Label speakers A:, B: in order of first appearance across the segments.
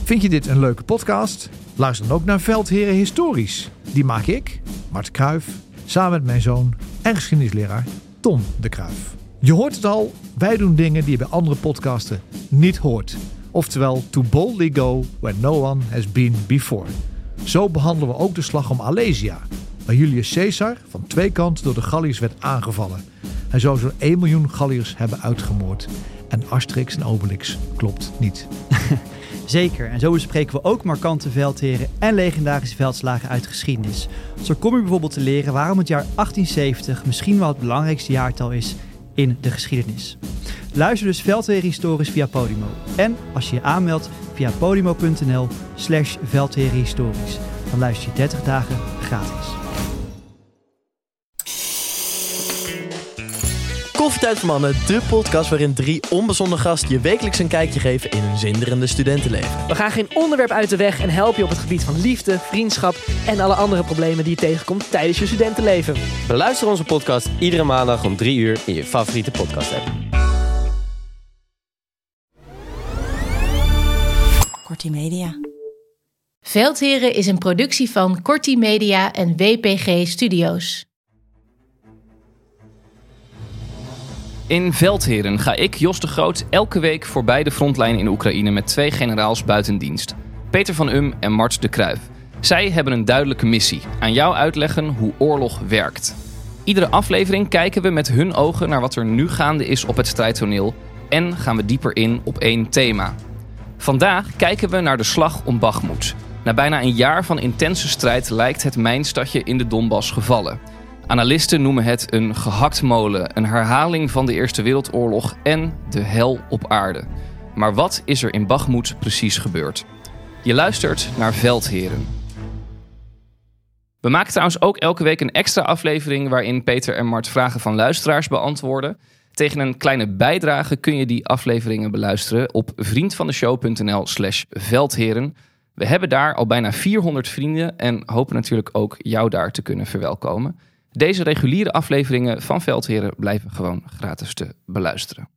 A: Vind je dit een leuke podcast? Luister dan ook naar Veldheren Historisch. Die maak ik, Mart Kruijf, samen met mijn zoon en geschiedenisleraar Tom de Kruijf. Je hoort het al, wij doen dingen die je bij andere podcasten niet hoort. Oftewel, to boldly go where no one has been before. Zo behandelen we ook de slag om Alesia, waar Julius Caesar van twee kanten door de Galliërs werd aangevallen. Hij zou zo'n 1 miljoen Galliërs hebben uitgemoord. En Asterix en Obelix klopt niet.
B: Zeker, en zo bespreken we ook markante veldheren en legendarische veldslagen uit geschiedenis. Zo kom je bijvoorbeeld te leren waarom het jaar 1870 misschien wel het belangrijkste jaartal is in de geschiedenis. Luister dus Veldheren Historisch via Podimo. En als je je aanmeldt via podimo.nl/veldherenhistorisch. Dan luister je 30 dagen gratis.
C: Koffietijd voor Mannen, de podcast waarin 3 onbezonnen gasten je wekelijks een kijkje geven in hun zinderende studentenleven.
D: We gaan geen onderwerp uit de weg en helpen je op het gebied van liefde, vriendschap en alle andere problemen die je tegenkomt tijdens je studentenleven.
E: Beluister onze podcast iedere maandag om 3 uur in je favoriete podcast app.
F: Kortie Media.
G: Veldheren is een productie van Kortie Media en WPG Studio's.
H: In Veldheren ga ik, Jos de Groot, elke week voorbij de frontlijn in Oekraïne met 2 generaals buiten dienst. Peter van Um en Mart de Kruijf. Zij hebben een duidelijke missie. Aan jou uitleggen hoe oorlog werkt. Iedere aflevering kijken we met hun ogen naar wat er nu gaande is op het strijdtoneel. En gaan we dieper in op 1 thema. Vandaag kijken we naar de slag om Bakhmut. Na bijna een jaar van intense strijd lijkt het mijnstadje in de Donbass gevallen. Analisten noemen het een gehaktmolen, een herhaling van de Eerste Wereldoorlog en de hel op aarde. Maar wat is er in Bakhmut precies gebeurd? Je luistert naar Veldheren. We maken trouwens ook elke week een extra aflevering waarin Peter en Mart vragen van luisteraars beantwoorden. Tegen een kleine bijdrage kun je die afleveringen beluisteren op vriendvandeshow.nl/veldheren. We hebben daar al bijna 400 vrienden en hopen natuurlijk ook jou daar te kunnen verwelkomen. Deze reguliere afleveringen van Veldheren blijven gewoon gratis te beluisteren.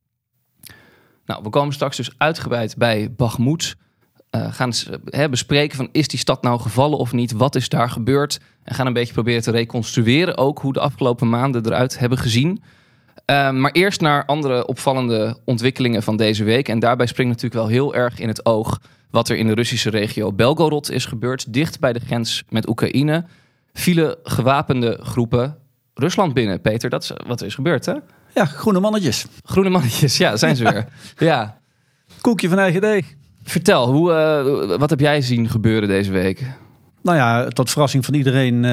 H: Nou, we komen straks dus uitgebreid bij Bakhmut. Gaan bespreken van is die stad nou gevallen of niet? Wat is daar gebeurd? En gaan een beetje proberen te reconstrueren ook hoe de afgelopen maanden eruit hebben gezien. Maar eerst naar andere opvallende ontwikkelingen van deze week. En daarbij springt natuurlijk wel heel erg in het oog wat er in de Russische regio Belgorod is gebeurd. Dicht bij de grens met Oekraïne vielen gewapende groepen Rusland binnen. Peter, dat is wat er is gebeurd, hè?
I: Ja, groene mannetjes.
H: Groene mannetjes, ja, zijn ze weer. Ja.
I: Koekje van eigen deeg.
H: Vertel, wat heb jij zien gebeuren deze week?
I: Nou ja, tot verrassing van iedereen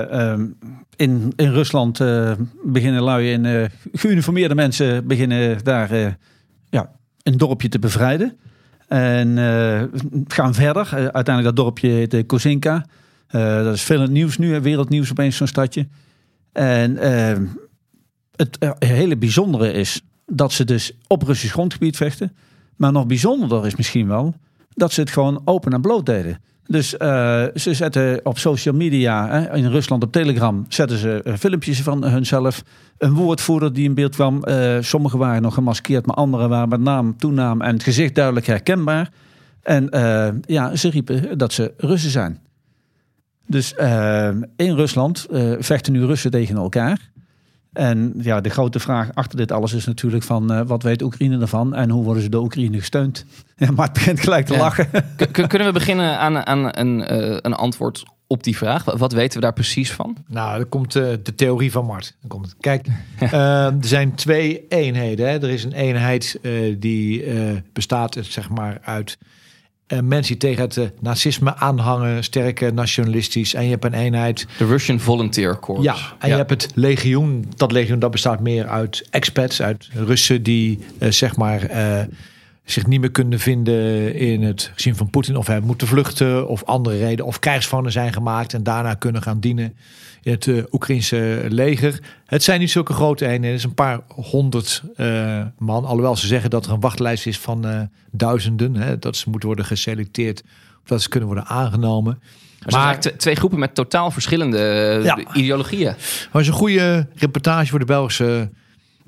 I: in Rusland beginnen lui en geuniformeerde mensen beginnen daar een dorpje te bevrijden. En gaan verder. Uiteindelijk dat dorpje heet Kozinka. Dat is veel in het nieuws nu, wereldnieuws opeens zo'n stadje. En het hele bijzondere is dat ze dus op Russisch grondgebied vechten. Maar nog bijzonderder is misschien wel dat ze het gewoon open en bloot deden. Dus ze zetten op social media, in Rusland op Telegram, zetten ze filmpjes van hunzelf. Een woordvoerder die in beeld kwam. Sommigen waren nog gemaskeerd, maar anderen waren met naam, toenaam en het gezicht duidelijk herkenbaar. En ze riepen dat ze Russen zijn. Dus in Rusland vechten nu Russen tegen elkaar. En ja, de grote vraag achter dit alles is natuurlijk van wat weet Oekraïne ervan en hoe worden ze door Oekraïne gesteund? Ja, maar het begint gelijk te lachen.
H: Kunnen we beginnen aan een antwoord op die vraag? Wat weten we daar precies van?
A: Nou, dan komt de theorie van Mart. Dan komt het. Kijk, er zijn 2 eenheden. Hè. Er is een eenheid die bestaat zeg maar uit mensen die tegen het nazisme aanhangen, sterk nationalistisch. En je hebt een eenheid...
H: De Russian Volunteer Corps.
A: Ja, en je hebt het legioen. Dat legioen dat bestaat meer uit expats, uit Russen die zich niet meer kunnen vinden in het regime van Poetin. Of hebben moeten vluchten of andere reden. Of krijgsgevangenen zijn gemaakt en daarna kunnen gaan dienen in het Oekraïnse leger. Het zijn niet zulke grote eenheden. Het is een paar 100 man. Alhoewel ze zeggen dat er een wachtlijst is van duizenden. Hè, dat ze moeten worden geselecteerd. Of dat ze kunnen worden aangenomen.
H: Maar 2 groepen met totaal verschillende ideologieën.
A: Maar is een goede reportage voor de Belgische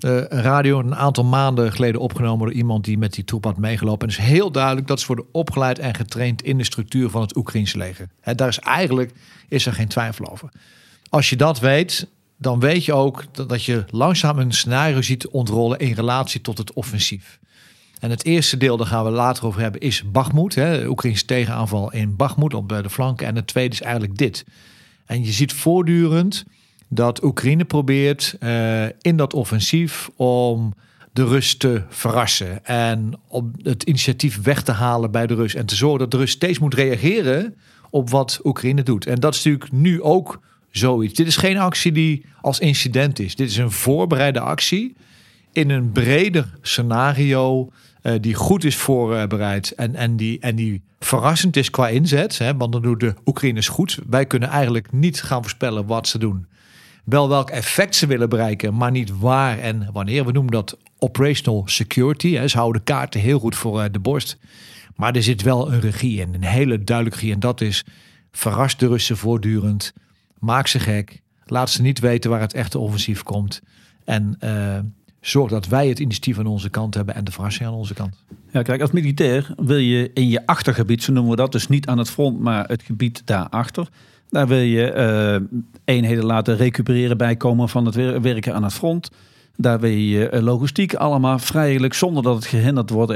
A: radio een aantal maanden geleden opgenomen door iemand die met die troep had meegelopen. En het is heel duidelijk dat ze worden opgeleid en getraind in de structuur van het Oekraïense leger. Daar is er geen twijfel over. Als je dat weet, dan weet je ook dat je langzaam een scenario ziet ontrollen in relatie tot het offensief. En het eerste deel, daar gaan we later over hebben, is Bakhmut. De Oekraïnse tegenaanval in Bakhmut op de flanken. En het tweede is eigenlijk dit. En je ziet voortdurend dat Oekraïne probeert in dat offensief om de Rus te verrassen. En om het initiatief weg te halen bij de Rus. En te zorgen dat de Rus steeds moet reageren op wat Oekraïne doet. En dat is natuurlijk nu ook zoiets. Dit is geen actie die als incident is. Dit is een voorbereide actie in een breder scenario die goed is voorbereid en die verrassend is qua inzet. Want dan doen de Oekraïners goed. Wij kunnen eigenlijk niet gaan voorspellen wat ze doen. Wel welk effect ze willen bereiken, maar niet waar en wanneer. We noemen dat operational security. Ze houden kaarten heel goed voor de borst. Maar er zit wel een regie in, een hele duidelijke regie. En dat is, verrast de Russen voortdurend. Maak ze gek. Laat ze niet weten waar het echte offensief komt. En zorg dat wij het initiatief aan onze kant hebben en de verrassing aan onze kant.
I: Ja, kijk, als militair wil je in je achtergebied, zo noemen we dat, dus niet aan het front, maar het gebied daarachter. Daar wil je eenheden laten recupereren, bijkomen van het werken aan het front. Daar wil je logistiek allemaal vrijelijk, zonder dat het gehinderd wordt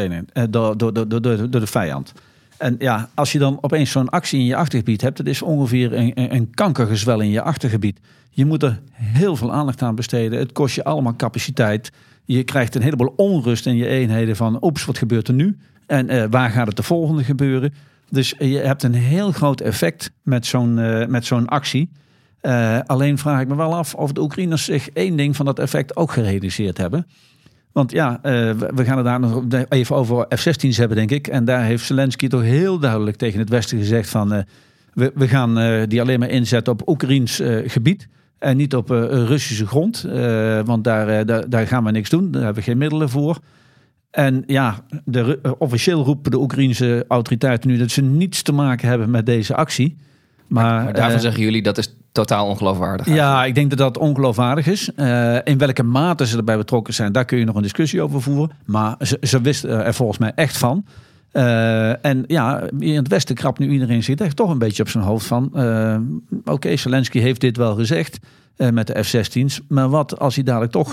I: door de vijand. En ja, als je dan opeens zo'n actie in je achtergebied hebt, dat is ongeveer een kankergezwel in je achtergebied. Je moet er heel veel aandacht aan besteden. Het kost je allemaal capaciteit. Je krijgt een heleboel onrust in je eenheden van, oeps, wat gebeurt er nu? En waar gaat het de volgende gebeuren? Dus je hebt een heel groot effect met zo'n actie. Alleen vraag ik me wel af of de Oekraïners zich één ding van dat effect ook gerealiseerd hebben. Want ja, we gaan het daar nog even over F-16's hebben, denk ik. En daar heeft Zelensky toch heel duidelijk tegen het Westen gezegd van, we gaan die alleen maar inzetten op Oekraïns gebied. En niet op Russische grond. Want daar gaan we niks doen. Daar hebben we geen middelen voor. En ja, officieel roepen de Oekraïnse autoriteiten nu dat ze niets te maken hebben met deze actie.
H: Maar daarvan zeggen jullie dat is totaal ongeloofwaardig.
I: Ja, ik denk dat dat ongeloofwaardig is. In welke mate ze erbij betrokken zijn, daar kun je nog een discussie over voeren. Maar ze wisten er volgens mij echt van. En ja, in het Westen krabt nu iedereen zich echt toch een beetje op zijn hoofd van, oké, Zelensky heeft dit wel gezegd met de F-16's. Maar wat als hij dadelijk toch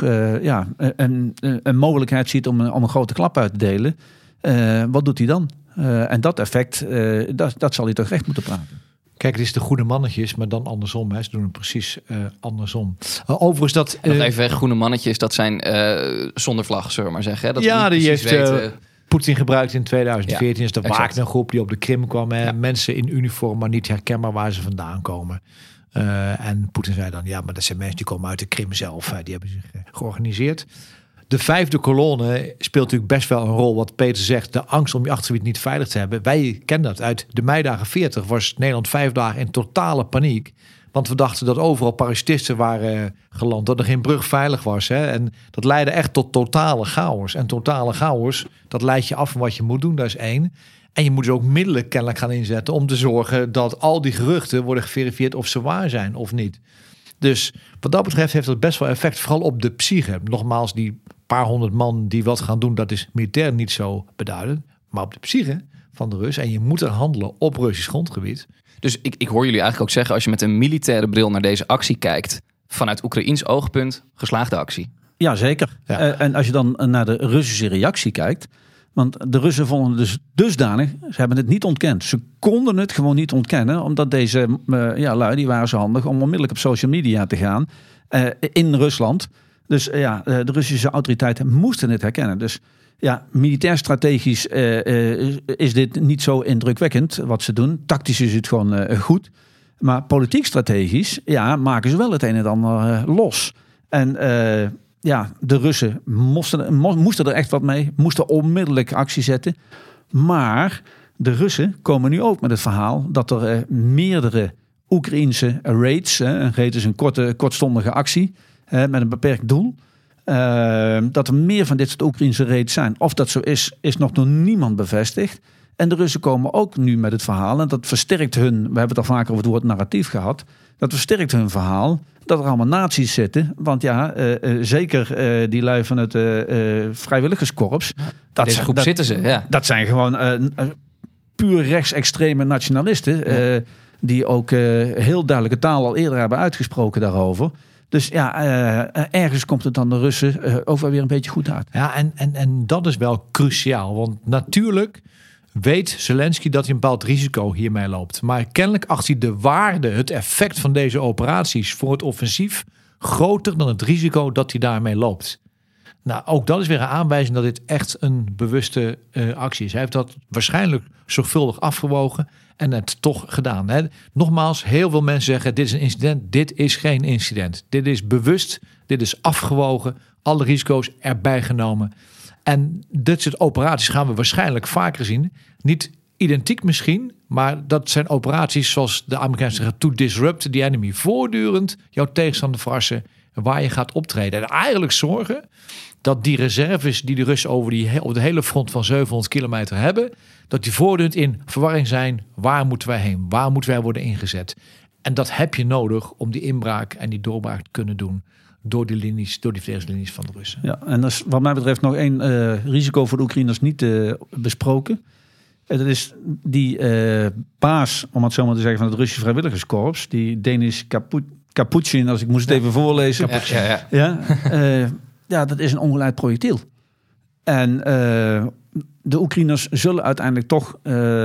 I: een mogelijkheid ziet om een grote klap uit te delen? Wat doet hij dan? En dat effect, dat zal hij toch recht moeten praten.
A: Kijk, het is de goede mannetjes, maar dan andersom. Ze doen het precies andersom. Overigens dat...
H: nog even weg, groene mannetjes, dat zijn zonder vlag, zullen we maar zeggen. Dat
A: ja, die heeft
H: weten...
A: Poetin gebruikt in 2014.
H: Ja,
A: is de Wagner-groep die op de Krim kwam. Ja. Mensen in uniform, maar niet herkenbaar waar ze vandaan komen. En Poetin zei dan, ja, maar dat zijn mensen die komen uit de Krim zelf. Die hebben zich georganiseerd. De vijfde kolonne speelt natuurlijk best wel een rol. Wat Peter zegt, de angst om je achtergebied niet veilig te hebben. Wij kennen dat. Uit de meidagen 40 was Nederland 5 dagen in totale paniek. Want we dachten dat overal parachutisten waren geland. Dat er geen brug veilig was. En dat leidde echt tot totale chaos. En totale chaos, dat leidt je af van wat je moet doen. Dat is 1. En je moet dus ook middelen kennelijk gaan inzetten om te zorgen dat al die geruchten worden geverifieerd of ze waar zijn of niet. Dus wat dat betreft heeft dat best wel effect. Vooral op de psyche. Nogmaals, die paar honderd man die wat gaan doen, dat is militair niet zo beduidend. Maar op de psyche van de Rus. En je moet er handelen op Russisch grondgebied.
H: Dus ik hoor jullie eigenlijk ook zeggen, als je met een militaire bril naar deze actie kijkt, vanuit Oekraïens oogpunt, geslaagde actie.
I: Ja, zeker. Ja. En als je dan naar de Russische reactie kijkt, want de Russen vonden het dus dusdanig, ze hebben het niet ontkend. Ze konden het gewoon niet ontkennen, omdat deze lui, die waren zo handig om onmiddellijk op social media te gaan in Rusland. Dus de Russische autoriteiten moesten het herkennen. Dus ja, militair strategisch is dit niet zo indrukwekkend wat ze doen. Tactisch is het gewoon goed. Maar politiek strategisch, maken ze wel het een en ander los. En de Russen moesten er echt wat mee. Moesten onmiddellijk actie zetten. Maar de Russen komen nu ook met het verhaal dat er meerdere Oekraïense raids, een raid is een kortstondige actie met een beperkt doel. Dat er meer van dit soort Oekraïense raids zijn. Of dat zo is nog door niemand bevestigd. En de Russen komen ook nu met het verhaal. En dat versterkt hun. We hebben het al vaker over het woord narratief gehad. Dat versterkt hun verhaal. Dat er allemaal nazi's zitten. Want zeker die lui van het vrijwilligerskorps.
H: Deze groep zitten ze, ja.
I: Dat zijn gewoon puur rechtsextreme nationalisten.
H: Ja.
I: Die ook heel duidelijke taal al eerder hebben uitgesproken daarover. Dus ergens komt het dan de Russen ook wel weer een beetje goed uit.
A: Ja, en dat is wel cruciaal. Want natuurlijk weet Zelensky dat hij een bepaald risico hiermee loopt. Maar kennelijk acht hij de waarde, het effect van deze operaties voor het offensief groter dan het risico dat hij daarmee loopt. Nou, ook dat is weer een aanwijzing dat dit echt een bewuste actie is. Hij heeft dat waarschijnlijk zorgvuldig afgewogen en het toch gedaan. Hè. Nogmaals, heel veel mensen zeggen dit is een incident. Dit is geen incident. Dit is bewust, dit is afgewogen, alle risico's erbij genomen. En dit soort operaties gaan we waarschijnlijk vaker zien. Niet identiek misschien, maar dat zijn operaties zoals de Amerikaanse zeggen to disrupt the enemy. Voortdurend jouw tegenstander verrassen waar je gaat optreden. En eigenlijk zorgen dat die reserves die de Russen over de hele front van 700 kilometer hebben, dat die voortdurend in verwarring zijn. Waar moeten wij heen? Waar moeten wij worden ingezet? En dat heb je nodig om die inbraak en die doorbraak te kunnen doen door die verdedigingslinies van de Russen.
I: Ja, en dat is wat mij betreft nog één risico voor de Oekraïners niet besproken. Dat is die baas, om het zo maar te zeggen, van het Russische vrijwilligerskorps, die Denis Kapustin, als ik moest het even voorlezen. Ja, dat is een ongeleid projectiel. En de Oekraïners zullen uiteindelijk toch,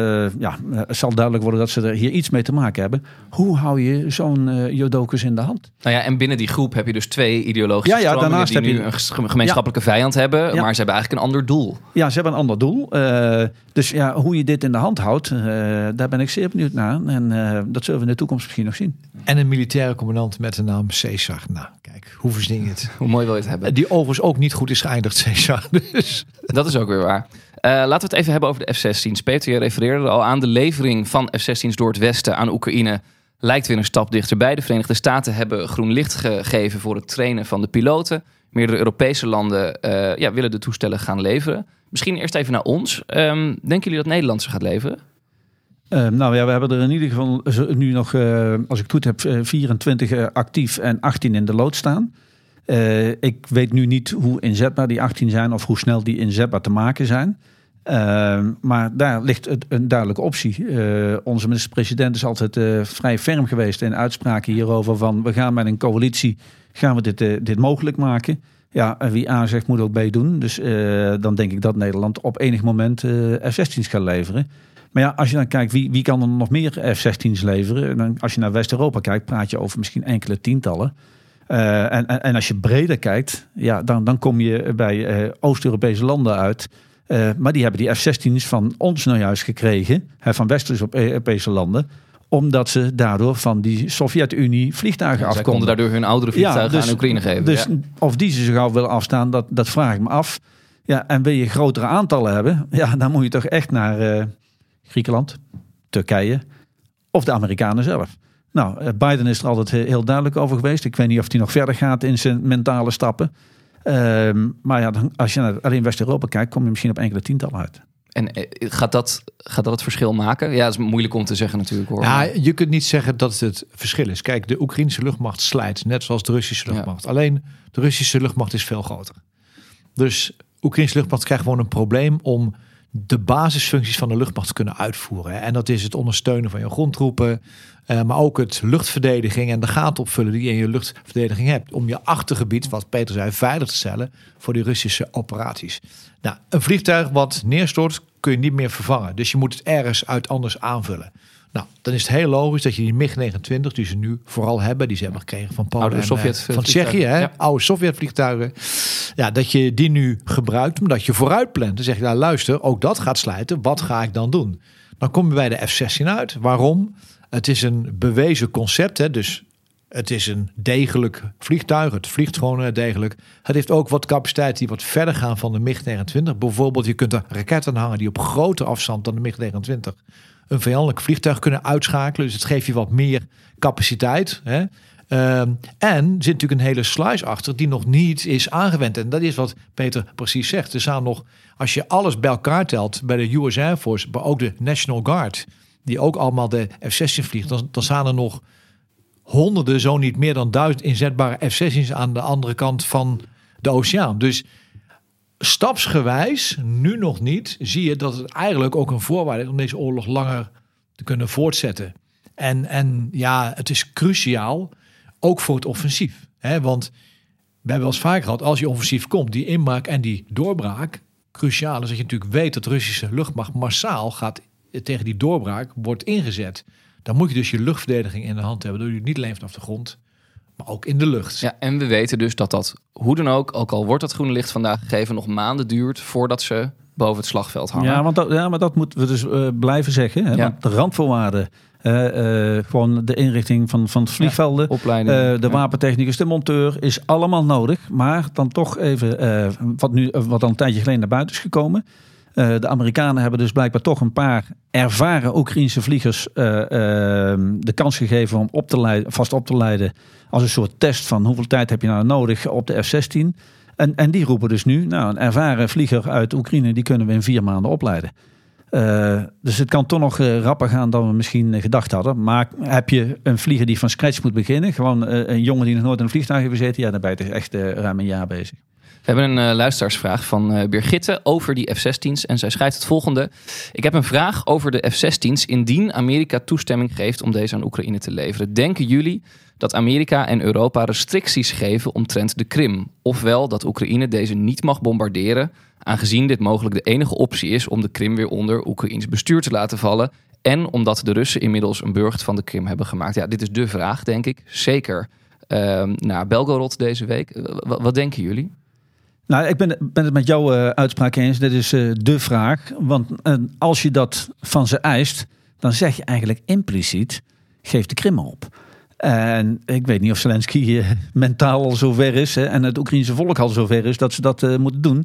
I: het zal duidelijk worden dat ze er hier iets mee te maken hebben. Hoe hou je zo'n Jodokus in de hand?
H: Nou ja, en binnen die groep heb je dus twee ideologische stromingen die nu een gemeenschappelijke vijand hebben, maar ze hebben eigenlijk een ander doel. Ja,
I: ze hebben een ander doel. Dus hoe je dit in de hand houdt, daar ben ik zeer benieuwd naar. En dat zullen we in de toekomst misschien nog zien.
A: En een militaire commandant met de naam Caesar. Nou, kijk, hoe verzin je het?
H: Hoe mooi wil je het hebben?
A: Die overigens ook niet goed is geëindigd, Caesar. Dus.
H: Dat is ook weer waar. Laten we het even hebben over de F-16's. Peter, je refereerde al aan de levering van F-16's door het Westen aan Oekraïne. Lijkt weer een stap dichterbij. De Verenigde Staten hebben groen licht gegeven voor het trainen van de piloten. Meerdere Europese landen willen de toestellen gaan leveren. Misschien eerst even naar ons. Denken jullie dat Nederland ze gaat leveren?
I: We hebben er in ieder geval nu nog, als ik het goed heb, 24 actief en 18 in de lood staan. Ik weet nu niet hoe inzetbaar die 18 zijn of hoe snel die inzetbaar te maken zijn. Maar daar ligt een duidelijke optie. Onze minister-president is altijd vrij ferm geweest in uitspraken hierover van we gaan met een coalitie, gaan we dit mogelijk maken. Ja, wie A zegt moet ook B doen. Dus dan denk ik dat Nederland op enig moment F-16's gaat leveren. Maar ja, als je dan kijkt wie kan er nog meer F-16's leveren. Dan, als je naar West-Europa kijkt, praat je over misschien enkele tientallen. En als je breder kijkt, ja, dan kom je bij Oost-Europese landen uit. Maar die hebben die F-16's van ons nou juist gekregen, van West-Europese landen, omdat ze daardoor van die Sovjet-Unie vliegtuigen afkomen.
H: Zij konden daardoor hun oudere vliegtuigen aan Oekraïne geven.
I: Dus of die ze zo gauw willen afstaan, dat vraag ik me af. Ja, en wil je grotere aantallen hebben, ja, dan moet je toch echt naar Griekenland, Turkije of de Amerikanen zelf. Nou, Biden is er altijd heel duidelijk over geweest. Ik weet niet of hij nog verder gaat in zijn mentale stappen. Maar ja, als je naar alleen West-Europa kijkt, kom je misschien op enkele tientallen uit.
H: En gaat dat het verschil maken? Ja, dat is moeilijk om te zeggen natuurlijk, hoor.
A: Ja, je kunt niet zeggen dat het verschil is. Kijk, de Oekraïnse luchtmacht slijt, net zoals de Russische luchtmacht. Ja. Alleen de Russische luchtmacht is veel groter. Dus de Oekraïnse luchtmacht krijgt gewoon een probleem om de basisfuncties van de luchtmacht te kunnen uitvoeren. En dat is het ondersteunen van je grondtroepen, maar ook het luchtverdediging en de gaten opvullen die je in je luchtverdediging hebt. Om je achtergebied, wat Peter zei, veilig te stellen voor die Russische operaties. Nou, een vliegtuig wat neerstort kun je niet meer vervangen. Dus je moet het ergens uit anders aanvullen. Nou, dan is het heel logisch dat je die MiG-29, die ze nu vooral hebben, die ze hebben gekregen van Polen en van Tsjechië, oude Sovjetvliegtuigen, ja, dat je die nu gebruikt, omdat je vooruit plant. Dan zeg je, nou luister, ook dat gaat slijten, wat ga ik dan doen? Dan kom je bij de F-16 uit. Waarom? Het is een bewezen concept, hè? Dus het is een degelijk vliegtuig, het vliegt gewoon degelijk. Het heeft ook wat capaciteit die wat verder gaan van de MiG-29. Bijvoorbeeld, je kunt er raketten hangen die op grotere afstand dan de MiG-29 een vijandelijk vliegtuig kunnen uitschakelen. Dus het geeft je wat meer capaciteit. Hè? En zit natuurlijk een hele sluis achter die nog niet is aangewend. En dat is wat Peter precies zegt. Er staan nog, als je alles bij elkaar telt, bij de US Air Force, maar ook de National Guard, die ook allemaal de F-16 vliegt, dan staan er nog honderden, zo niet meer dan 1000 inzetbare F-16's aan de andere kant van de oceaan. Dus stapsgewijs, nu nog niet, zie je dat het eigenlijk ook een voorwaarde is om deze oorlog langer te kunnen voortzetten. En ja, het is cruciaal, ook voor het offensief. Want we hebben wel eens vaak gehad, als je offensief komt, die inbraak en die doorbraak, cruciaal is dat je natuurlijk weet dat de Russische luchtmacht massaal gaat tegen die doorbraak wordt ingezet. Dan moet je dus je luchtverdediging in de hand hebben, door je niet alleen vanaf de grond, maar ook in de lucht.
H: Ja, en we weten dus dat hoe dan ook al wordt dat groene licht vandaag gegeven, nog maanden duurt voordat ze boven het slagveld hangen.
I: Ja, maar dat moeten we dus blijven zeggen. Hè? Ja. Want de randvoorwaarden, gewoon de inrichting van de vliegvelden, opleiding, de wapentechnicus, de monteur, is allemaal nodig. Maar dan toch even, wat al een tijdje geleden naar buiten is gekomen. De Amerikanen hebben dus blijkbaar toch een paar ervaren Oekraïense vliegers de kans gegeven om vast op te leiden als een soort test van hoeveel tijd heb je nou nodig op de F-16. En die roepen dus nu, een ervaren vlieger uit Oekraïne, die kunnen we in 4 maanden opleiden. Dus het kan toch nog rapper gaan dan we misschien gedacht hadden. Maar heb je een vlieger die van scratch moet beginnen, gewoon een jongen die nog nooit in een vliegtuig heeft gezeten, ja, dan ben je echt ruim een jaar bezig.
H: We hebben een luisteraarsvraag van Birgitte over die F-16's. En zij schrijft het volgende. Ik heb een vraag over de F-16's indien Amerika toestemming geeft om deze aan Oekraïne te leveren. Denken jullie dat Amerika en Europa restricties geven omtrent de Krim? Ofwel dat Oekraïne deze niet mag bombarderen, aangezien dit mogelijk de enige optie is om de Krim weer onder Oekraïens bestuur te laten vallen. En omdat de Russen inmiddels een burcht van de Krim hebben gemaakt. Ja, dit is de vraag, denk ik. Zeker naar Belgorod deze week. Wat denken jullie?
I: Nou, ik ben het met jouw uitspraak eens. Dit is de vraag. Want als je dat van ze eist, dan zeg je eigenlijk impliciet, geef de Krim op. En ik weet niet of Zelensky mentaal al zover is, en het Oekraïense volk al zover is dat ze dat moeten doen.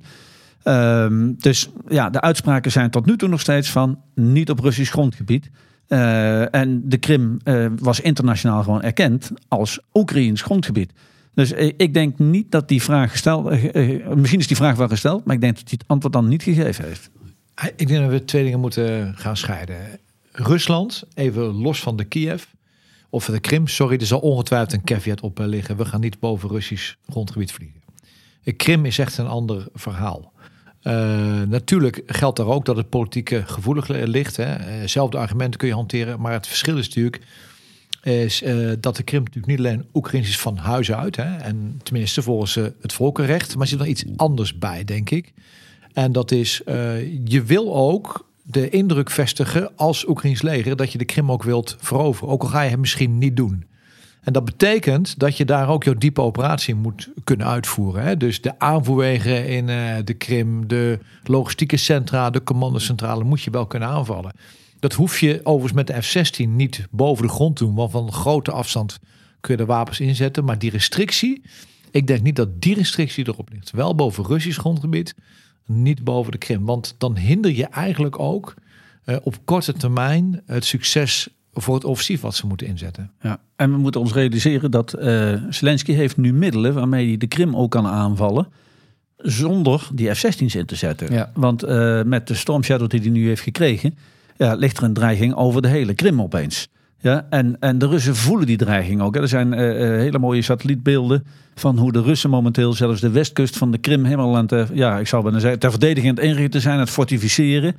I: Dus ja, de uitspraken zijn tot nu toe nog steeds van niet op Russisch grondgebied. En de Krim was internationaal gewoon erkend als Oekraïens grondgebied. Dus ik denk niet dat die vraag gesteld... misschien is die vraag wel gesteld, maar ik denk dat hij het antwoord dan niet gegeven heeft.
A: Ik denk dat we 2 dingen moeten gaan scheiden. Rusland, even los van de Kiev, of de Krim, sorry, er zal ongetwijfeld een caveat op liggen. We gaan niet boven Russisch grondgebied vliegen. De Krim is echt een ander verhaal. Natuurlijk geldt daar ook dat het politieke gevoelig ligt. Zelfde argumenten kun je hanteren, maar het verschil is natuurlijk dat de Krim natuurlijk niet alleen Oekraïns is van huis uit. En tenminste volgens het volkenrecht. Maar er zit nog iets anders bij, denk ik. En dat is, je wil ook de indruk vestigen als Oekraïns leger dat je de Krim ook wilt veroveren. Ook al ga je het misschien niet doen. En dat betekent dat je daar ook jouw diepe operatie moet kunnen uitvoeren. Dus de aanvoerwegen in de Krim, de logistieke centra, de commandocentrale moet je wel kunnen aanvallen. Dat hoef je overigens met de F-16 niet boven de grond te doen. Want van grote afstand kun je de wapens inzetten. Maar die restrictie, ik denk niet dat die restrictie erop ligt. Wel boven Russisch grondgebied, niet boven de Krim. Want dan hinder je eigenlijk ook op korte termijn het succes voor het offensief wat ze moeten inzetten. Ja,
I: en we moeten ons realiseren dat Zelensky heeft nu middelen waarmee hij de Krim ook kan aanvallen zonder die F-16's in te zetten. Ja. Want met de Storm Shadow die hij nu heeft gekregen, ligt er een dreiging over de hele Krim opeens. Ja, en de Russen voelen die dreiging ook. Er zijn hele mooie satellietbeelden van hoe de Russen momenteel zelfs de westkust van de Krim helemaal aan het, ik zou bijna zeggen, ter verdediging aan het inrichten zijn, aan het fortificeren.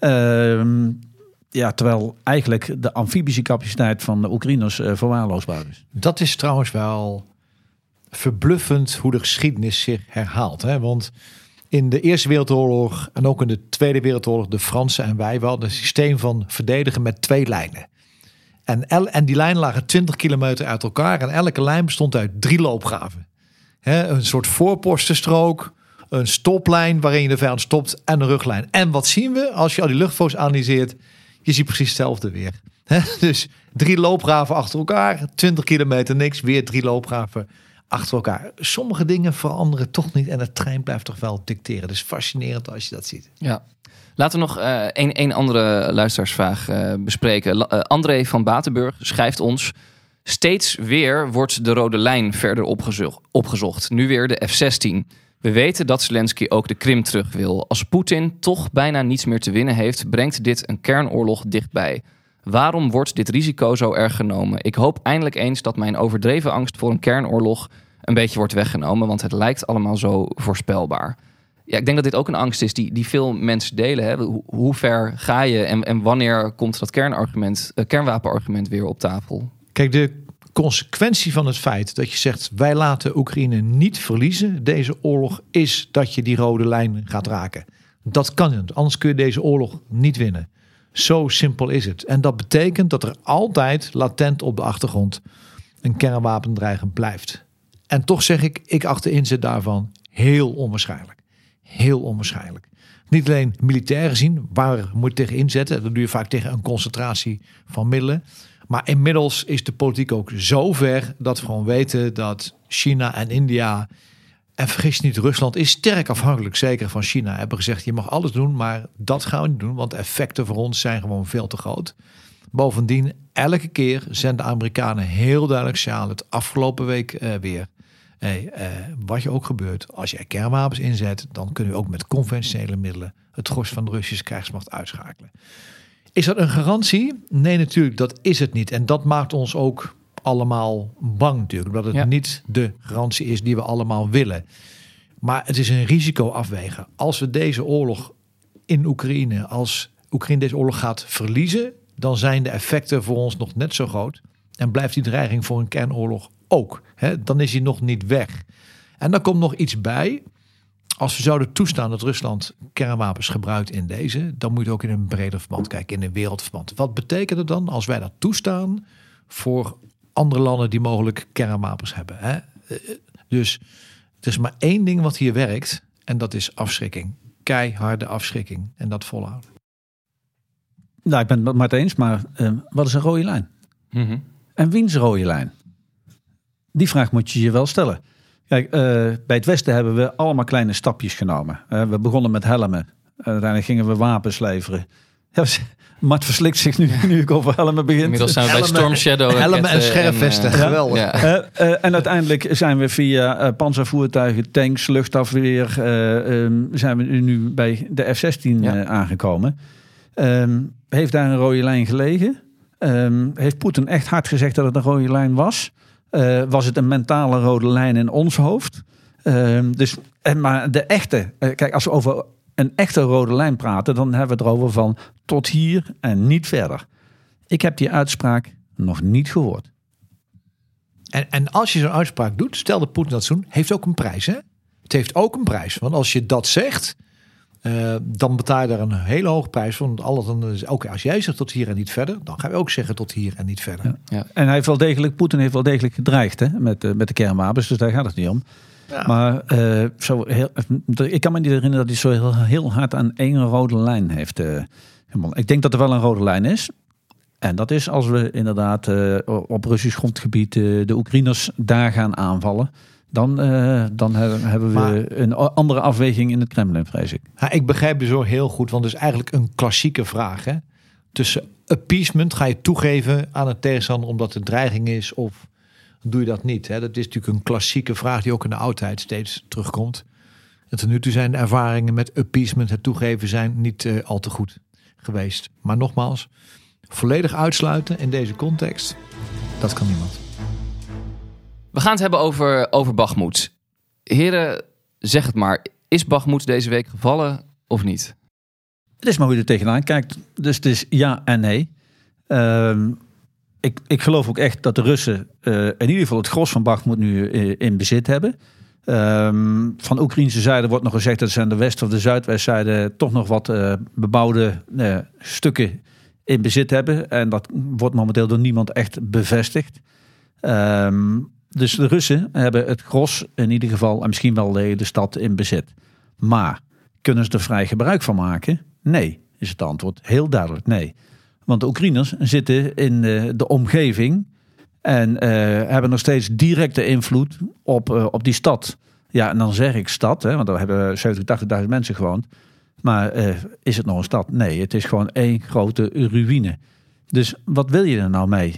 I: Terwijl eigenlijk de amfibische capaciteit van de Oekraïners verwaarloosbaar is.
A: Dat is trouwens wel verbluffend hoe de geschiedenis zich herhaalt. Want in de Eerste Wereldoorlog en ook in de Tweede Wereldoorlog, de Fransen en wij, hadden een systeem van verdedigen met 2 lijnen. En die lijnen lagen 20 kilometer uit elkaar en elke lijn bestond uit 3 loopgraven. Een soort voorpostenstrook, een stoplijn waarin je de vijand stopt en een ruglijn. En wat zien we als je al die luchtfoto's analyseert? Je ziet precies hetzelfde weer. Dus 3 loopgraven achter elkaar, 20 kilometer niks, weer 3 loopgraven achter elkaar. Sommige dingen veranderen toch niet en de trein blijft toch wel dicteren. Dus fascinerend als je dat ziet.
H: Ja. Laten we nog een andere luisteraarsvraag bespreken. André van Batenburg schrijft ons: Steeds weer wordt de rode lijn verder opgezocht. Nu weer de F-16. We weten dat Zelensky ook de Krim terug wil. Als Poetin toch bijna niets meer te winnen heeft, brengt dit een kernoorlog dichtbij. Waarom wordt dit risico zo erg genomen? Ik hoop eindelijk eens dat mijn overdreven angst voor een kernoorlog een beetje wordt weggenomen, want het lijkt allemaal zo voorspelbaar. Ja, ik denk dat dit ook een angst is die veel mensen delen. Hè? Hoe ver ga je en wanneer komt dat kernwapenargument weer op tafel?
A: Kijk, de consequentie van het feit dat je zegt, wij laten Oekraïne niet verliezen, deze oorlog, is dat je die rode lijn gaat raken. Dat kan niet, anders kun je deze oorlog niet winnen. Zo simpel is het. En dat betekent dat er altijd latent op de achtergrond een kernwapendreiging blijft. En toch zeg ik acht de inzet daarvan heel onwaarschijnlijk. Heel onwaarschijnlijk. Niet alleen militair gezien, waar moet je tegen inzetten? Dat doe je vaak tegen een concentratie van middelen. Maar inmiddels is de politiek ook zo ver dat we gewoon weten dat China en India, en vergis je niet, Rusland is sterk afhankelijk, zeker van China. Hebben gezegd, je mag alles doen, maar dat gaan we niet doen, want de effecten voor ons zijn gewoon veel te groot. Bovendien, elke keer zenden de Amerikanen heel duidelijk signaal, het afgelopen week weer. Wat je ook gebeurt, als je kernwapens inzet, dan kunnen we ook met conventionele middelen het gros van de Russische krijgsmacht uitschakelen. Is dat een garantie? Nee, natuurlijk, dat is het niet. En dat maakt ons ook allemaal bang natuurlijk, omdat het niet de garantie is die we allemaal willen. Maar het is een risico afwegen. Als we deze oorlog in Oekraïne, als Oekraïne deze oorlog gaat verliezen, dan zijn de effecten voor ons nog net zo groot. En blijft die dreiging voor een kernoorlog ook. Dan is hij nog niet weg. En dan komt nog iets bij. Als we zouden toestaan dat Rusland kernwapens gebruikt in deze, dan moet je het ook in een breder verband kijken, in een wereldverband. Wat betekent het dan als wij dat toestaan voor andere landen die mogelijk kernwapens hebben? Dus er is maar één ding wat hier werkt en dat is afschrikking. Keiharde afschrikking en dat volhouden.
I: Nou, ik ben het maar het eens, maar wat is een rode lijn?
H: Mm-hmm.
I: En wiens rode lijn? Die vraag moet je je wel stellen. Kijk, bij het Westen hebben we allemaal kleine stapjes genomen. We begonnen met helmen. Uiteindelijk gingen we wapens leveren. Ja, Mart verslikt zich nu ik over helmen begin.
H: Inmiddels zijn we bij Storm Shadow.
A: Helmen en scherfvesten. Geweldig.
H: Ja.
I: En uiteindelijk zijn we via panzervoertuigen, tanks, luchtafweer, zijn we nu bij de F-16 aangekomen. Heeft daar een rode lijn gelegen? Heeft Poetin echt hard gezegd dat het een rode lijn was? Was het een mentale rode lijn in ons hoofd? Maar de echte, kijk, als we over een echte rode lijn praten, dan hebben we het erover van tot hier en niet verder. Ik heb die uitspraak nog niet gehoord.
A: En als je zo'n uitspraak doet, stel dat Poetin dat doet, heeft ook een prijs. Hè? Het heeft ook een prijs. Want als je dat zegt, dan betaal je daar een hele hoge prijs voor. Ook als jij zegt tot hier en niet verder, dan gaan we ook zeggen tot hier en niet verder.
I: Ja. Ja. En hij heeft Poetin heeft wel degelijk gedreigd, hè, met de kernwapens, dus daar gaat het niet om. Ja. Maar ik kan me niet herinneren dat hij zo heel hard aan één rode lijn heeft. Ik denk dat er wel een rode lijn is. En dat is als we inderdaad op Russisch grondgebied de Oekraïners daar gaan aanvallen. Dan hebben we een andere afweging in het Kremlin, vrees ik.
A: Ja, ik begrijp dus ook heel goed, want het is eigenlijk een klassieke vraag. Hè? Tussen appeasement, ga je toegeven aan een tegenstander omdat er dreiging is, of doe je dat niet? Hè? Dat is natuurlijk een klassieke vraag die ook in de oudheid steeds terugkomt. En tot nu toe zijn de ervaringen met appeasement, het toegeven, zijn niet al te goed geweest. Maar nogmaals, volledig uitsluiten in deze context, dat kan niemand.
H: We gaan het hebben over Bakhmut. Heren, zeg het maar. Is Bakhmut deze week gevallen of niet?
I: Het is maar hoe je er tegenaan kijkt. Dus het is ja en nee. Ik geloof ook echt dat de Russen in ieder geval het gros van Bakhmut nu in bezit hebben. Van de Oekraïnse zijde wordt nog gezegd dat ze aan de west- of de zuidwestzijde toch nog wat bebouwde stukken in bezit hebben. En dat wordt momenteel door niemand echt bevestigd. Dus de Russen hebben het gros in ieder geval, en misschien wel de stad in bezit. Maar kunnen ze er vrij gebruik van maken? Nee, is het antwoord. Heel duidelijk nee. Want de Oekraïners zitten in de omgeving en hebben nog steeds directe invloed op die stad. Ja, en dan zeg ik stad, hè, want daar hebben 70.000, 80.000 mensen gewoond. Maar is het nog een stad? Nee, het is gewoon één grote ruïne. Dus wat wil je er nou mee?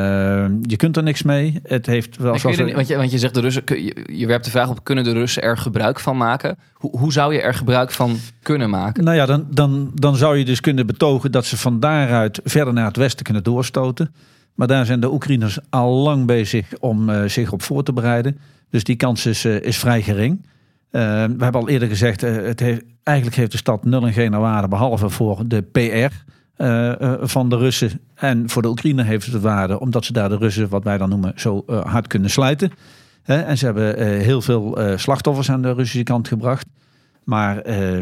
I: Je kunt er niks mee. Het heeft wel.
H: Want je zegt de Russen, je werpt de vraag op: kunnen de Russen er gebruik van maken? Hoe zou je er gebruik van kunnen maken?
I: Nou ja, dan zou je dus kunnen betogen dat ze van daaruit verder naar het westen kunnen doorstoten. Maar daar zijn de Oekraïners al lang bezig om zich op voor te bereiden. Dus die kans is vrij gering. We hebben al eerder gezegd, eigenlijk heeft de stad nul en geen waarde, behalve voor de PR van de Russen. En voor de Oekraïner heeft het waarde, omdat ze daar de Russen, wat wij dan noemen, zo hard kunnen slijten. En ze hebben heel veel slachtoffers aan de Russische kant gebracht. Maar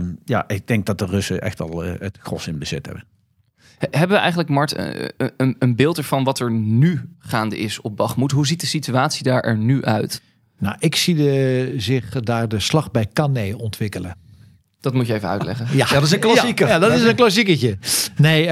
I: ik denk dat de Russen echt al het gros in bezit hebben.
H: Hebben we eigenlijk, Mart, een beeld ervan wat er nu gaande is op Bachmut? Hoe ziet de situatie daar er nu uit?
A: Nou, ik zie zich daar de slag bij Cannae ontwikkelen.
H: Dat moet je even uitleggen.
A: Ja, dat is een klassieker. Ja, dat is een klassiekertje. Nee,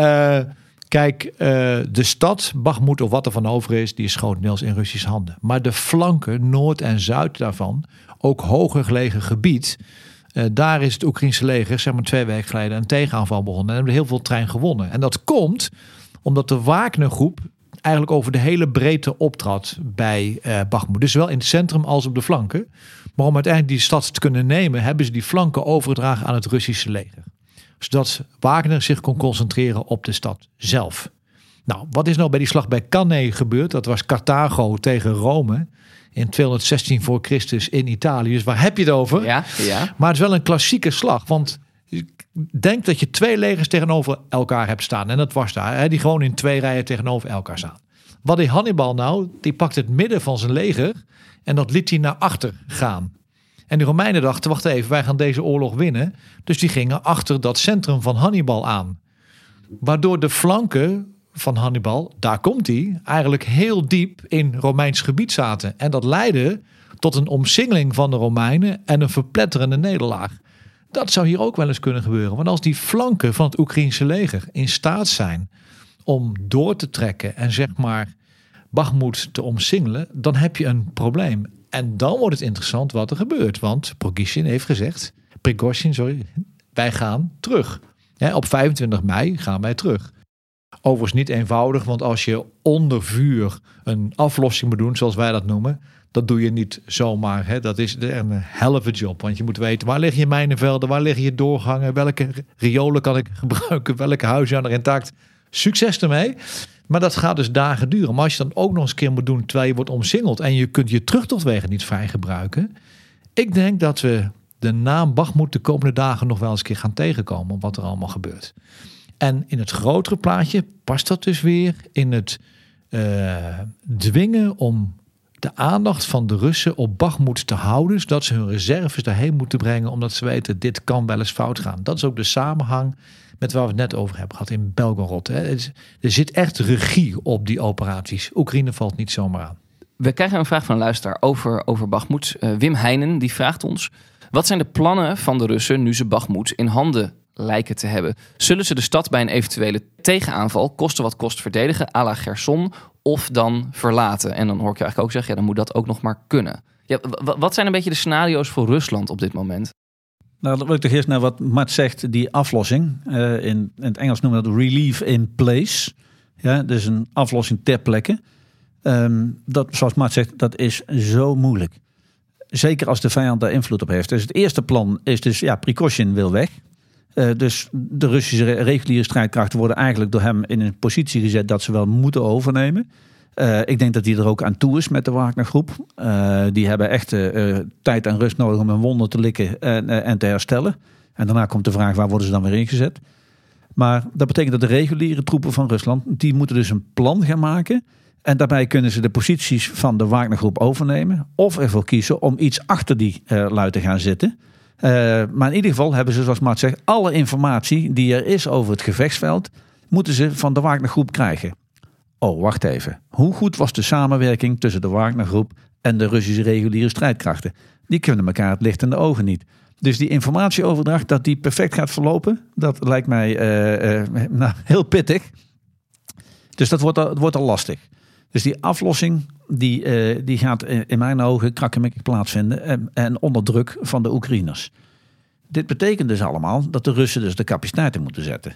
A: kijk, de stad Bachmut of wat er van over is, die is grotendeels in Russische handen. Maar de flanken, noord en zuid daarvan, ook hoger gelegen gebied, daar is het Oekraïnse leger, zeg maar 2 weken geleden, een tegenaanval begonnen. En hebben heel veel trein gewonnen. En dat komt omdat de Wagner-groep eigenlijk over de hele breedte optrad bij Bachmut. Dus zowel in het centrum als op de flanken. Maar om uiteindelijk die stad te kunnen nemen, hebben ze die flanken overgedragen aan het Russische leger. Zodat Wagner zich kon concentreren op de stad zelf. Nou, wat is nou bij die slag bij Cannae gebeurd? Dat was Carthago tegen Rome in 216 voor Christus in Italië. Dus waar heb je het over?
H: Ja.
A: Maar het is wel een klassieke slag, want denk dat je 2 legers tegenover elkaar hebt staan. En dat was daar. Hè, die gewoon in 2 rijen tegenover elkaar staan. Wat deed Hannibal nou? Die pakte het midden van zijn leger en dat liet hij naar achter gaan. En de Romeinen dachten, wacht even, wij gaan deze oorlog winnen. Dus die gingen achter dat centrum van Hannibal aan. Waardoor de flanken van Hannibal, daar komt hij, eigenlijk heel diep in Romeins gebied zaten. En dat leidde tot een omsingeling van de Romeinen en een verpletterende nederlaag. Dat zou hier ook wel eens kunnen gebeuren. Want als die flanken van het Oekraïense leger in staat zijn om door te trekken en zeg maar Bachmut te omsingelen, dan heb je een probleem. En dan wordt het interessant wat er gebeurt. Want Prigozhin heeft gezegd, wij gaan terug. Op 25 mei gaan wij terug. Overigens niet eenvoudig, want als je onder vuur een aflossing moet doen, zoals wij dat noemen, dat doe je niet zomaar. Hè. Dat is een hell of a job. Want je moet weten, waar liggen je mijnenvelden, waar liggen je doorgangen, welke riolen kan ik gebruiken, welke huizen zijn er intact. Succes ermee. Maar dat gaat dus dagen duren. Maar als je dan ook nog eens een keer moet doen terwijl je wordt omsingeld en je kunt je terugtochtwegen niet vrij gebruiken. Ik denk dat we de naam Bachmut de komende dagen nog wel eens een keer gaan tegenkomen, wat er allemaal gebeurt. En in het grotere plaatje past dat dus weer in het dwingen om de aandacht van de Russen op Bachmut te houden, zodat ze hun reserves daarheen moeten brengen, omdat ze weten, dit kan wel eens fout gaan. Dat is ook de samenhang met waar we het net over hebben gehad in Belgorod. Er zit echt regie op die operaties. Oekraïne valt niet zomaar aan.
H: We krijgen een vraag van een luisteraar over Bachmut. Wim Heijnen die vraagt ons: wat zijn de plannen van de Russen nu ze Bachmut in handen lijken te hebben? Zullen ze de stad bij een eventuele tegenaanval koste wat kost verdedigen, à la Gerson, of dan verlaten? En dan hoor ik je eigenlijk ook zeggen, dan moet dat ook nog maar kunnen. Ja, wat zijn een beetje de scenario's voor Rusland op dit moment?
I: Nou, dan wil ik toch eerst naar wat Mart zegt, die aflossing. In het Engels noemen we dat relief in place. Ja, dus een aflossing ter plekke. Dat, zoals Mart zegt, dat is zo moeilijk. Zeker als de vijand daar invloed op heeft. Dus het eerste plan is dus, Prigozhin wil weg. Dus de Russische reguliere strijdkrachten worden eigenlijk door hem in een positie gezet dat ze wel moeten overnemen. Ik denk dat hij er ook aan toe is met de Wagner-groep. Die hebben echt tijd en rust nodig om hun wonden te likken en te herstellen. En daarna komt de vraag, waar worden ze dan weer ingezet? Maar dat betekent dat de reguliere troepen van Rusland, die moeten dus een plan gaan maken. En daarbij kunnen ze de posities van de Wagner-groep overnemen. Of ervoor kiezen om iets achter die lui te gaan zitten. Maar in ieder geval hebben ze, zoals Mart zegt, alle informatie die er is over het gevechtsveld, moeten ze van de Wagner-groep krijgen. Oh, wacht even. Hoe goed was de samenwerking tussen de Wagner-groep en de Russische reguliere strijdkrachten? Die kunnen elkaar het licht in de ogen niet. Dus die informatieoverdracht, dat die perfect gaat verlopen, dat lijkt mij heel pittig. Dus dat wordt al lastig. Dus die aflossing, die gaat in mijn ogen krakkemikkig plaatsvinden en onder druk van de Oekraïners. Dit betekent dus allemaal dat de Russen dus de capaciteiten moeten zetten.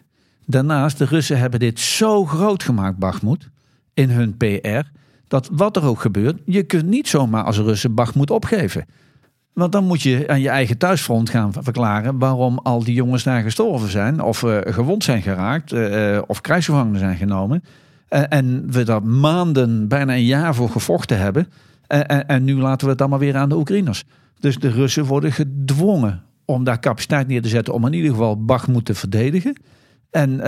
I: Daarnaast, de Russen hebben dit zo groot gemaakt, Bakhmut, in hun PR, dat wat er ook gebeurt, je kunt niet zomaar als Russen Bakhmut opgeven. Want dan moet je aan je eigen thuisfront gaan verklaren waarom al die jongens daar gestorven zijn, of gewond zijn geraakt, of krijgsgevangenen zijn genomen. En we daar maanden, bijna een jaar voor gevochten hebben. En nu laten we het dan maar weer aan de Oekraïners. Dus de Russen worden gedwongen om daar capaciteit neer te zetten om in ieder geval Bakhmut te verdedigen. En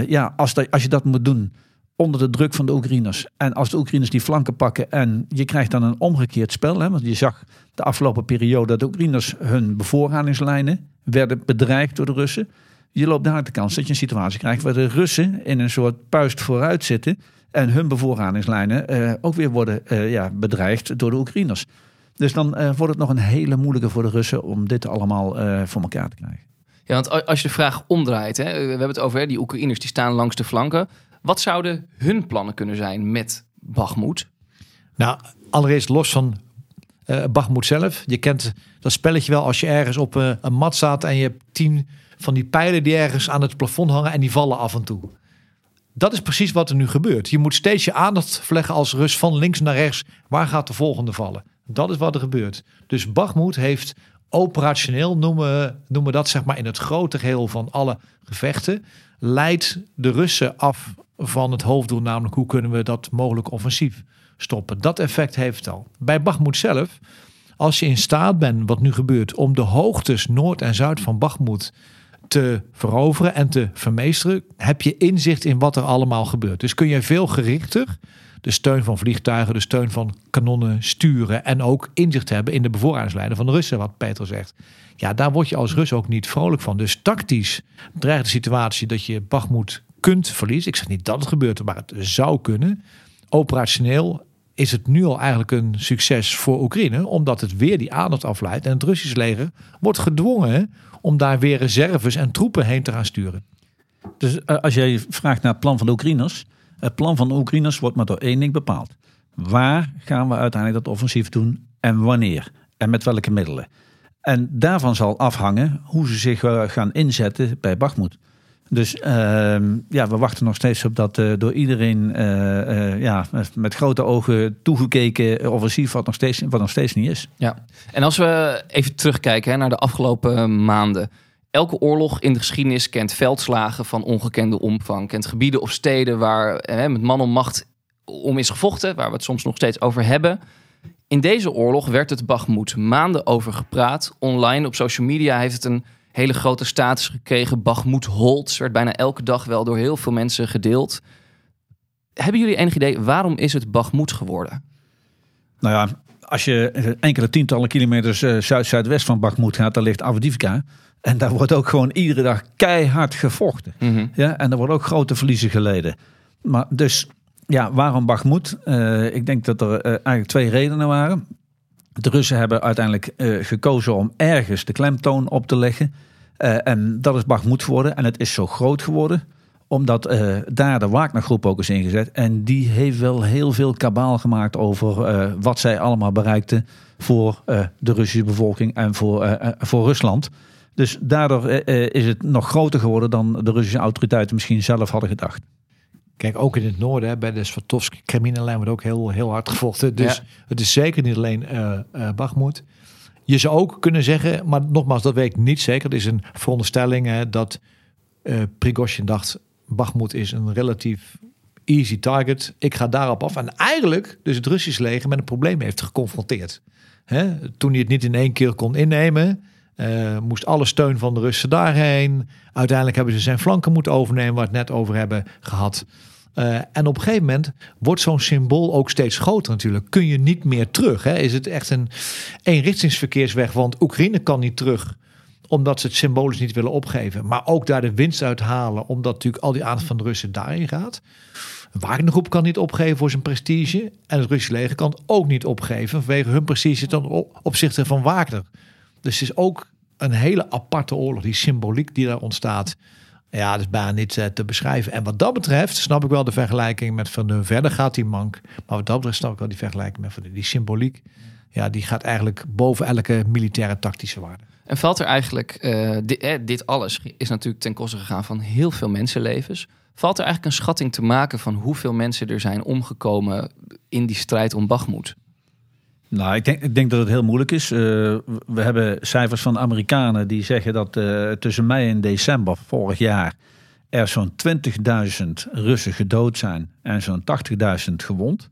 I: als je dat moet doen onder de druk van de Oekraïners. En als de Oekraïners die flanken pakken en je krijgt dan een omgekeerd spel. Hè, want je zag de afgelopen periode dat de Oekraïners hun bevoorradingslijnen werden bedreigd door de Russen. Je loopt daar de kans dat je een situatie krijgt waar de Russen in een soort puist vooruit zitten. En hun bevoorradingslijnen ook weer worden bedreigd door de Oekraïners. Dus dan wordt het nog een hele moeilijke voor de Russen om dit allemaal voor elkaar te krijgen.
H: Ja, want als je de vraag omdraait, hè, we hebben het over die Oekraïners die staan langs de flanken. Wat zouden hun plannen kunnen zijn met Bakhmut?
A: Nou, allereerst los van Bakhmut zelf. Je kent dat spelletje wel als je ergens op een mat staat en je hebt 10 van die pijlen die ergens aan het plafond hangen en die vallen af en toe. Dat is precies wat er nu gebeurt. Je moet steeds je aandacht verleggen als Rus van links naar rechts. Waar gaat de volgende vallen? Dat is wat er gebeurt. Dus Bakhmut heeft operationeel, noemen we dat zeg maar in het grote geheel van alle gevechten, leidt de Russen af van het hoofddoel, namelijk hoe kunnen we dat mogelijk offensief stoppen. Dat effect heeft het al. Bij Bakhmut zelf, als je in staat bent, wat nu gebeurt, om de hoogtes noord en zuid van Bakhmut te veroveren en te vermeesteren, heb je inzicht in wat er allemaal gebeurt. Dus kun je veel gerichter de steun van vliegtuigen, de steun van kanonnen sturen en ook inzicht hebben in de bevoorradingslijnen van de Russen, wat Peter zegt. Ja, daar word je als Rus ook niet vrolijk van. Dus tactisch dreigt de situatie dat je Bakhmut kunt verliezen. Ik zeg niet dat het gebeurt, maar het zou kunnen. Operationeel is het nu al eigenlijk een succes voor Oekraïne, omdat het weer die aandacht afleidt en het Russische leger wordt gedwongen om daar weer reserves en troepen heen te gaan sturen.
I: Dus als jij vraagt naar het plan van de Oekraïners, het plan van de Oekraïners wordt maar door één ding bepaald. Waar gaan we uiteindelijk dat offensief doen en wanneer? En met welke middelen? En daarvan zal afhangen hoe ze zich gaan inzetten bij Bakhmut. Dus we wachten nog steeds op dat door iedereen met grote ogen toegekeken offensief wat nog steeds niet is.
H: Ja. En als we even terugkijken naar de afgelopen maanden. Elke oorlog in de geschiedenis kent veldslagen van ongekende omvang. Kent gebieden of steden waar met man en macht om is gevochten. Waar we het soms nog steeds over hebben. In deze oorlog werd het Bakhmut maanden over gepraat. Online op social media heeft het een hele grote status gekregen. Bakhmut holds werd bijna elke dag wel door heel veel mensen gedeeld. Hebben jullie enig idee waarom is het Bakhmut geworden?
I: Nou ja, als je enkele tientallen kilometers zuid-zuidwest van Bakhmut gaat, daar ligt Avdiivka. En daar wordt ook gewoon iedere dag keihard gevochten. Mm-hmm. Ja, en er worden ook grote verliezen geleden. Maar dus, ja, waarom Bakhmut? Ik denk dat er eigenlijk 2 redenen waren. De Russen hebben uiteindelijk gekozen om ergens de klemtoon op te leggen. En dat is Bakhmut geworden. En het is zo groot geworden, omdat daar de Wagner-groep ook is ingezet. En die heeft wel heel veel kabaal gemaakt over wat zij allemaal bereikten voor de Russische bevolking en voor Rusland. Dus daardoor is het nog groter geworden dan de Russische autoriteiten misschien zelf hadden gedacht.
A: Kijk, ook in het noorden, bij de Svatovsk-Kremina-lijn wordt ook heel hard gevochten. Dus het is zeker niet alleen Bakhmut. Je zou ook kunnen zeggen, maar nogmaals, dat weet ik niet zeker. Het is een veronderstelling dat Prigozhin dacht, Bakhmut is een relatief easy target. Ik ga daarop af. En eigenlijk dus het Russische leger met een probleem heeft geconfronteerd. Toen hij het niet in 1 keer kon innemen, moest alle steun van de Russen daarheen. Uiteindelijk hebben ze zijn flanken moeten overnemen, waar we het net over hebben gehad. En op een gegeven moment wordt zo'n symbool ook steeds groter natuurlijk. Kun je niet meer terug. Is het echt een eenrichtingsverkeersweg? Want Oekraïne kan niet terug, omdat ze het symbolisch niet willen opgeven. Maar ook daar de winst uithalen, omdat natuurlijk al die aandacht van de Russen daarin gaat. Een Wagnergroep kan niet opgeven voor zijn prestige. En het Russische leger kan het ook niet opgeven vanwege hun prestige ten opzichte van Wagner. Dus het is ook een hele aparte oorlog. Die symboliek die daar ontstaat, ja, dat is bijna niet te beschrijven. En wat dat betreft snap ik wel de vergelijking met Van Dun. Verder gaat die mank. Maar wat dat betreft snap ik wel die vergelijking met Van Dun. Die symboliek, ja, die gaat eigenlijk boven elke militaire tactische waarde.
H: En valt er eigenlijk, dit alles is natuurlijk ten koste gegaan van heel veel mensenlevens. Valt er eigenlijk een schatting te maken van hoeveel mensen er zijn omgekomen in die strijd om Bakhmut?
I: Nou, ik denk dat het heel moeilijk is. We hebben cijfers van Amerikanen die zeggen dat tussen mei en december vorig jaar er zo'n 20.000 Russen gedood zijn en zo'n 80.000 gewond.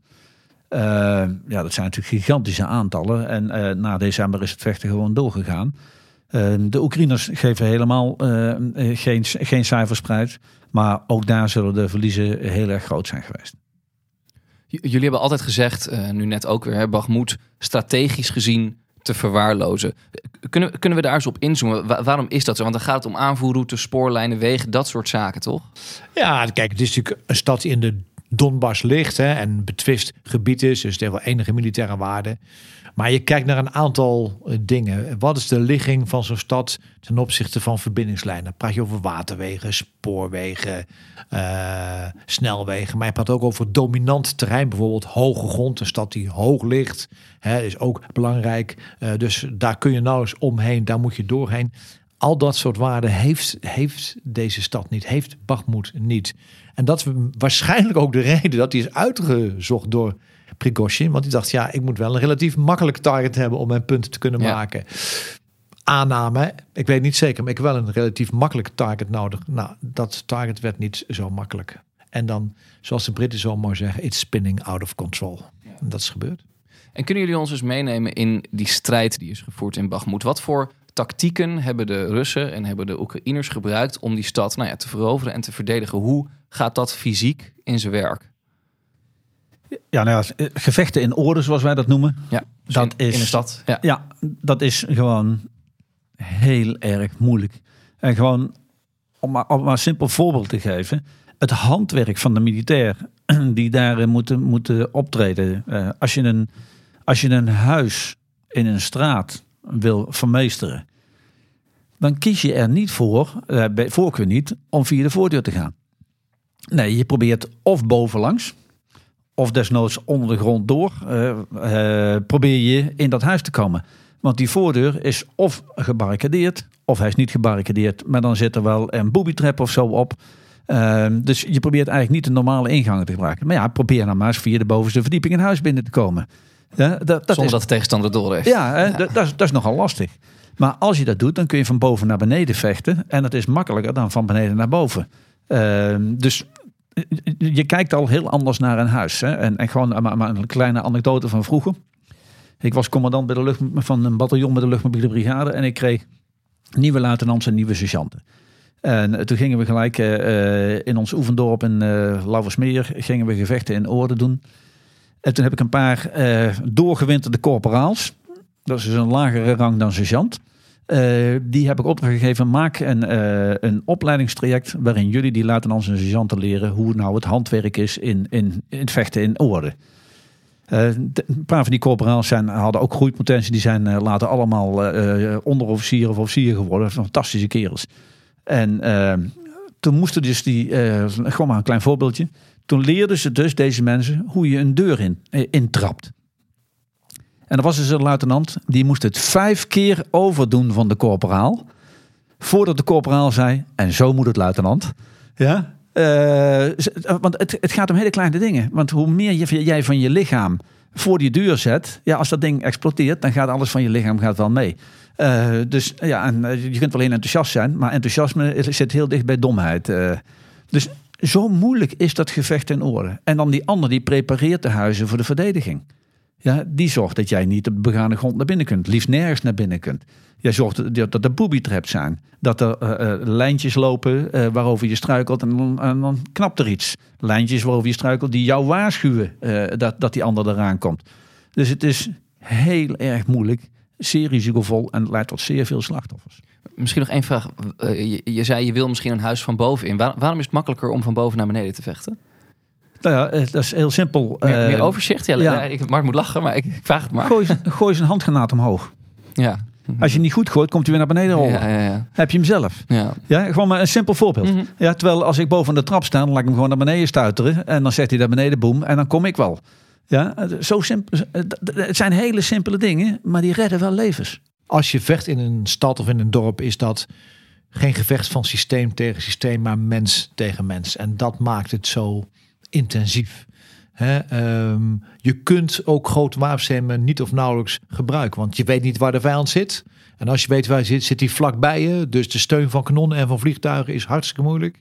I: Dat zijn natuurlijk gigantische aantallen. En na december is het vechten gewoon doorgegaan. De Oekraïners geven helemaal geen cijfers prijs. Maar ook daar zullen de verliezen heel erg groot zijn geweest.
H: Jullie hebben altijd gezegd, nu net ook weer, Bakhmut strategisch gezien te verwaarlozen. Kunnen we daar eens op inzoomen? Waarom is dat zo? Want dan gaat het om aanvoerroutes, spoorlijnen, wegen, dat soort zaken, toch?
A: Ja, kijk, het is natuurlijk een stad die in de Donbass ligt en betwist gebied is. Dus het heeft wel enige militaire waarde. Maar je kijkt naar een aantal dingen. Wat is de ligging van zo'n stad ten opzichte van verbindingslijnen? Dan praat je over waterwegen, spoorwegen, snelwegen. Maar je praat ook over dominant terrein. Bijvoorbeeld hoge grond, een stad die hoog ligt. Is ook belangrijk. Dus daar kun je nou eens omheen, daar moet je doorheen. Al dat soort waarden heeft deze stad niet. Heeft Bakhmut niet. En dat is waarschijnlijk ook de reden dat die is uitgezocht door Prigozhin. Want die dacht, ik moet wel een relatief makkelijk target hebben om mijn punten te kunnen maken. Aanname, ik weet niet zeker, maar ik heb wel een relatief makkelijk target nodig. Nou, dat target werd niet zo makkelijk. En dan, zoals de Britten zo mooi zeggen, it's spinning out of control. Ja. En dat is gebeurd.
H: En kunnen jullie ons eens meenemen in die strijd die is gevoerd in Bakhmut? Wat voor tactieken hebben de Russen en hebben de Oekraïners gebruikt om die stad te veroveren en te verdedigen? Hoe gaat dat fysiek in zijn werk?
I: Ja, gevechten in orde, zoals wij dat noemen.
H: Ja, dus
I: dat
H: in
I: is
H: een stad.
I: Ja, dat is gewoon heel erg moeilijk. En gewoon, om maar een simpel voorbeeld te geven. Het handwerk van de militair die daar moeten optreden. Als je een huis in een straat wil vermeesteren, dan kies je er niet bij voorkeur niet, om via de voordeur te gaan. Nee, je probeert of bovenlangs, of desnoods onder de grond door, probeer je in dat huis te komen. Want die voordeur is of gebarricadeerd, of hij is niet gebarricadeerd, maar dan zit er wel een booby-trap of zo op. Dus je probeert eigenlijk niet de normale ingangen te gebruiken. Maar ja, probeer dan maar eens via de bovenste verdieping een huis binnen te komen. Ja,
H: Zonder dat de tegenstander door heeft.
I: Ja, dat is nogal lastig. Maar als je dat doet, dan kun je van boven naar beneden vechten. En dat is makkelijker dan van beneden naar boven. Dus je kijkt al heel anders naar een huis. Hè? En gewoon maar een kleine anekdote van vroeger. Ik was commandant bij van een bataljon met de luchtmobiele brigade. En ik kreeg nieuwe luitenants en nieuwe sergeanten. En toen gingen we gelijk in ons oefendorp in Lauwersmeer gingen we gevechten in orde doen. En toen heb ik een paar doorgewinterde corporaals. Dat is dus een lagere rang dan sergeant. Die heb ik opdracht gegeven. Maak een opleidingstraject waarin jullie die luitenants en sergeanten leren hoe nou het handwerk is in het vechten in orde. Een paar van die corporaals hadden ook groeipotentie. Die zijn later allemaal onderofficier of officier geworden. Fantastische kerels. En toen moesten dus gewoon maar een klein voorbeeldje. Toen leerden ze dus deze mensen hoe je een deur intrapt. En dan was dus een luitenant, die moest het 5 keer overdoen van de corporaal. Voordat de corporaal zei, en zo moet het luitenant. Ja? Want het gaat om hele kleine dingen. Want hoe meer jij van je lichaam voor die deur zet, als dat ding explodeert, dan gaat alles van je lichaam wel mee. Dus je kunt wel heel enthousiast zijn, maar enthousiasme zit heel dicht bij domheid. Dus zo moeilijk is dat gevecht in orde. En dan die ander die prepareert de huizen voor de verdediging. Ja, die zorgt dat jij niet op de begane grond naar binnen kunt. Liefst nergens naar binnen kunt. Jij zorgt dat er booby-traps zijn. Dat er lijntjes lopen waarover je struikelt en dan knapt er iets. Lijntjes waarover je struikelt die jou waarschuwen dat die ander eraan komt. Dus het is heel erg moeilijk, zeer risicovol en leidt tot zeer veel slachtoffers.
H: Misschien nog één vraag. Je zei je wil misschien een huis van bovenin. Waarom is het makkelijker om van boven naar beneden te vechten?
I: Nou ja, dat is heel simpel.
H: Meer overzicht? Ja. Mark moet lachen, maar ik vraag het maar.
I: Gooi eens een handgranaat omhoog.
H: Ja.
I: Als je niet goed gooit, komt hij weer naar beneden rollen.
H: Ja.
I: Heb je hem zelf. Ja, gewoon maar een simpel voorbeeld. Mm-hmm. Ja, terwijl als ik boven de trap sta, dan laat ik hem gewoon naar beneden stuiteren. En dan zegt hij naar beneden, boem, en dan kom ik wel. Ja, zo simpel. Het zijn hele simpele dingen, maar die redden wel levens.
A: Als je vecht in een stad of in een dorp, is dat geen gevecht van systeem tegen systeem, maar mens tegen mens. En dat maakt het zo intensief. Je kunt ook grote wapensystemen niet of nauwelijks gebruiken, want je weet niet waar de vijand zit. En als je weet waar hij zit, zit hij vlakbij je. Dus de steun van kanonnen en van vliegtuigen is hartstikke moeilijk.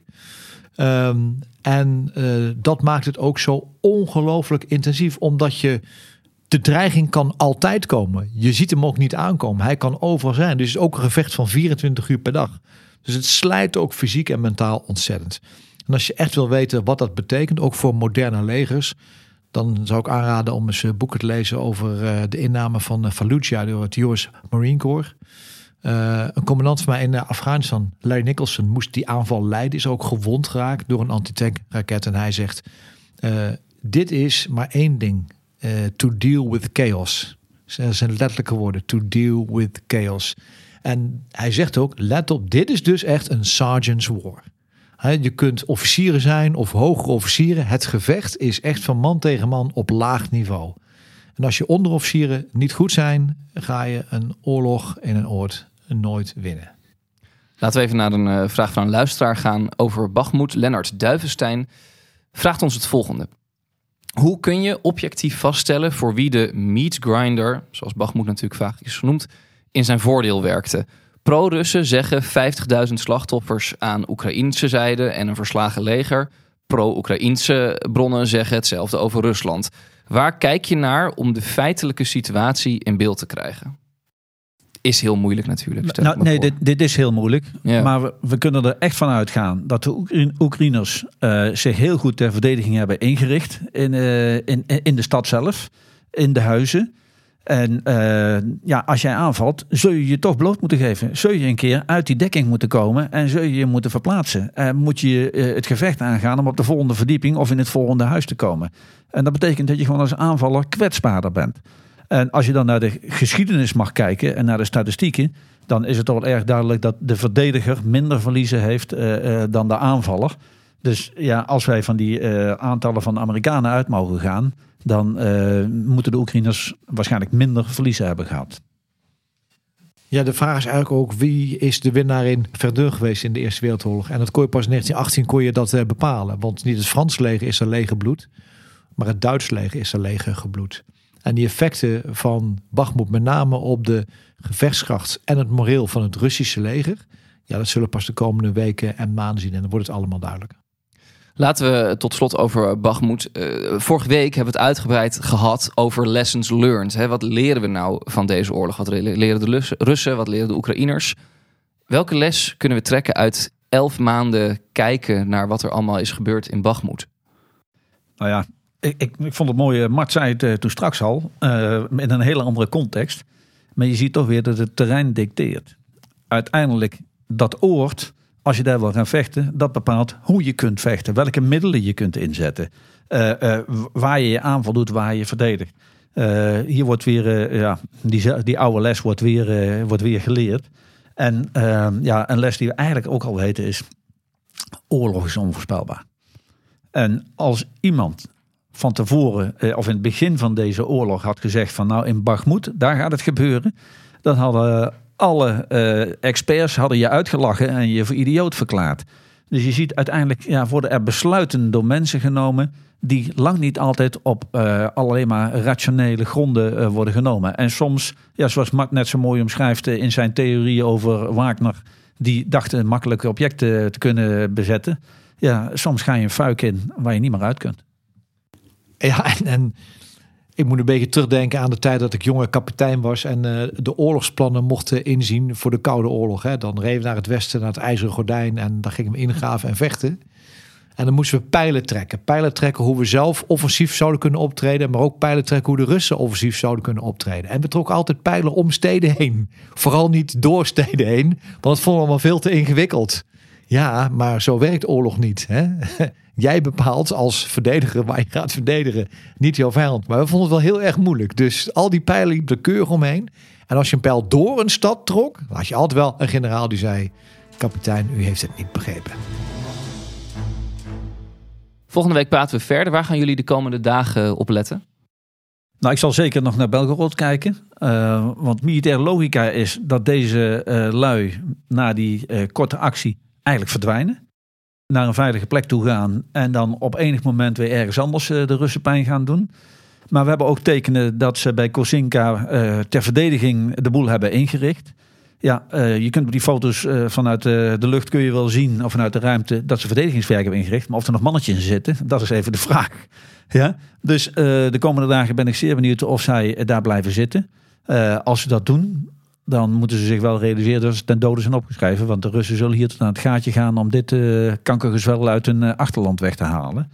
A: Dat maakt het ook zo ongelooflijk intensief, omdat de dreiging kan altijd komen. Je ziet hem ook niet aankomen. Hij kan overal zijn. Dus het is ook een gevecht van 24 uur per dag. Dus het slijt ook fysiek en mentaal ontzettend. En als je echt wil weten wat dat betekent, ook voor moderne legers, dan zou ik aanraden om eens boeken te lezen over de inname van Fallujah door het US Marine Corps. Een commandant van mij in Afghanistan, Larry Nicholson, moest die aanval leiden. Is ook gewond geraakt door een antitankraket. En hij zegt, dit is maar één ding. To deal with chaos. Dat zijn letterlijke woorden. To deal with chaos. En hij zegt ook, let op, dit is dus echt een sergeant's war. Je kunt officieren zijn of hogere officieren. Het gevecht is echt van man tegen man op laag niveau. En als je onderofficieren niet goed zijn, ga je een oorlog in een oord nooit winnen.
H: Laten we even naar een vraag van een luisteraar gaan over Bakhmut. Lennart Duivenstein vraagt ons het volgende. Hoe kun je objectief vaststellen voor wie de meat grinder, zoals Bakhmut natuurlijk vaak is genoemd, in zijn voordeel werkte? Pro-Russen zeggen 50.000 slachtoffers aan Oekraïnse zijde en een verslagen leger. Pro-Oekraïnse bronnen zeggen hetzelfde over Rusland. Waar kijk je naar om de feitelijke situatie in beeld te krijgen? Is heel moeilijk natuurlijk.
I: Dit is heel moeilijk.
H: Ja.
I: Maar we kunnen er echt van uitgaan dat de Oekraïners zich heel goed ter verdediging hebben ingericht in de stad zelf, in de huizen. En als jij aanvalt, zul je je toch bloot moeten geven. Zul je een keer uit die dekking moeten komen en zul je je moeten verplaatsen. Moet je het gevecht aangaan om op de volgende verdieping of in het volgende huis te komen. En dat betekent dat je gewoon als aanvaller kwetsbaarder bent. En als je dan naar de geschiedenis mag kijken en naar de statistieken, dan is het toch wel erg duidelijk dat de verdediger minder verliezen heeft dan de aanvaller. Dus ja, als wij van die aantallen van de Amerikanen uit mogen gaan, dan moeten de Oekraïners waarschijnlijk minder verliezen hebben gehad.
A: Ja, de vraag is eigenlijk ook, wie is de winnaar in Verdun geweest in de Eerste Wereldoorlog? En dat kon je pas in 1918 kon je dat bepalen. Want niet het Franse leger is er leeg gebloed, maar het Duitse leger is er leeg gebloed. En die effecten van Bakhmut, met name op de gevechtskracht en het moreel van het Russische leger, ja, dat zullen pas de komende weken en maanden zien. En dan wordt het allemaal duidelijk.
H: Laten we tot slot over Bakhmut. Vorige week hebben we het uitgebreid gehad over lessons learned. Wat leren we nou van deze oorlog? Wat leren de Russen? Wat leren de Oekraïners? Welke les kunnen we trekken uit 11 maanden kijken naar wat er allemaal is gebeurd in Bakhmut?
I: Nou ja, ik vond het mooi. Mart zei het toen straks al. In een hele andere context. Maar je ziet toch weer dat het terrein dicteert. Uiteindelijk dat oord, als je daar wil gaan vechten, dat bepaalt hoe je kunt vechten. Welke middelen je kunt inzetten. Waar je aanval doet, waar je verdedigt. Hier wordt weer, die oude les wordt weer geleerd. En een les die we eigenlijk ook al weten is, oorlog is onvoorspelbaar. En als iemand van tevoren, of in het begin van deze oorlog had gezegd van nou in Bakhmut, daar gaat het gebeuren. Dan hadden alle experts hadden je uitgelachen en je voor idioot verklaard. Dus je ziet uiteindelijk worden er besluiten door mensen genomen die lang niet altijd op alleen maar rationele gronden worden genomen. En soms, zoals Mart net zo mooi omschrijft in zijn theorie over Wagner, die dachten makkelijke objecten te kunnen bezetten. Ja, soms ga je een fuik in waar je niet meer uit kunt.
A: Ja, en ik moet een beetje terugdenken aan de tijd dat ik jonge kapitein was en de oorlogsplannen mochten inzien voor de Koude Oorlog. Hè. Dan reden we naar het westen, naar het IJzeren Gordijn en dan gingen we ingraven en vechten. En dan moesten we pijlen trekken. Pijlen trekken hoe we zelf offensief zouden kunnen optreden, maar ook pijlen trekken hoe de Russen offensief zouden kunnen optreden. En we trokken altijd pijlen om steden heen. Vooral niet door steden heen, want dat vonden we allemaal veel te ingewikkeld. Ja, maar zo werkt oorlog niet. Hè? Jij bepaalt als verdediger waar je gaat verdedigen, niet jouw vijand. Maar we vonden het wel heel erg moeilijk. Dus al die pijlen liepen er keurig omheen. En als je een pijl door een stad trok, dan had je altijd wel een generaal die zei, kapitein, u heeft het niet begrepen.
H: Volgende week praten we verder. Waar gaan jullie de komende dagen op letten?
I: Nou, ik zal zeker nog naar Belgorod kijken. Want militaire logica is dat deze lui na die korte actie eigenlijk verdwijnen. Naar een veilige plek toe gaan en dan op enig moment weer ergens anders de Russen pijn gaan doen. Maar we hebben ook tekenen dat ze bij Kosinka ter verdediging de boel hebben ingericht. Ja, je kunt op die foto's vanuit de lucht kun je wel zien, of vanuit de ruimte, dat ze verdedigingswerk hebben ingericht. Maar of er nog mannetjes in zitten, dat is even de vraag. Ja? Dus de komende dagen ben ik zeer benieuwd of zij daar blijven zitten. Als ze dat doen, dan moeten ze zich wel realiseren dat ze ten dode zijn opgeschreven. Want de Russen zullen hier tot aan het gaatje gaan om dit kankergezwel uit hun achterland weg te halen.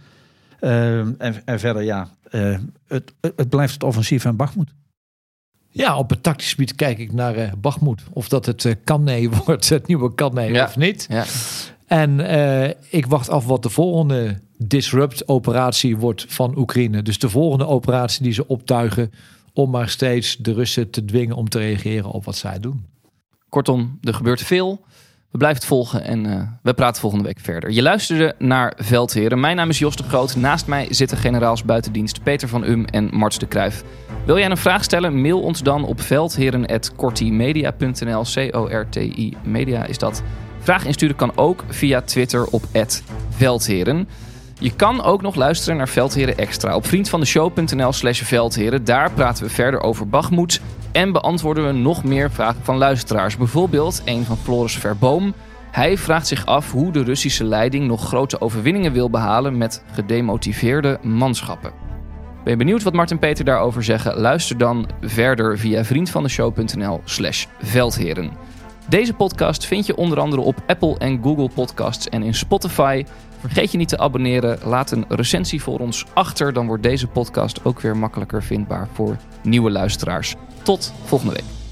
I: En verder, het blijft het offensief aan Bakhmut.
A: Ja, op het tactisch gebied kijk ik naar Bakhmut. Of dat het Kanne wordt, het nieuwe Kanne of niet. Ja. En ik wacht af wat de volgende disrupt-operatie wordt van Oekraïne. Dus de volgende operatie die ze optuigen om maar steeds de Russen te dwingen om te reageren op wat zij doen.
H: Kortom, er gebeurt veel. We blijven het volgen en we praten volgende week verder. Je luisterde naar Veldheren. Mijn naam is Jos de Groot. Naast mij zitten generaals buitendienst Peter van Um en Marts de Kruijf. Wil jij een vraag stellen? Mail ons dan op veldheren@cortimedia.nl. CORTI Media is dat. Vraag insturen kan ook via Twitter op @Veldheren. Je kan ook nog luisteren naar Veldheren Extra op vriendvandeshow.nl/Veldheren. Daar praten we verder over Bakhmut en beantwoorden we nog meer vragen van luisteraars. Bijvoorbeeld een van Floris Verboom. Hij vraagt zich af hoe de Russische leiding nog grote overwinningen wil behalen met gedemotiveerde manschappen. Ben je benieuwd wat Mart en Peter daarover zeggen? Luister dan verder via vriendvandeshow.nl/Veldheren. Deze podcast vind je onder andere op Apple en Google Podcasts en in Spotify. Vergeet je niet te abonneren. Laat een recensie voor ons achter. Dan wordt deze podcast ook weer makkelijker vindbaar voor nieuwe luisteraars. Tot volgende week.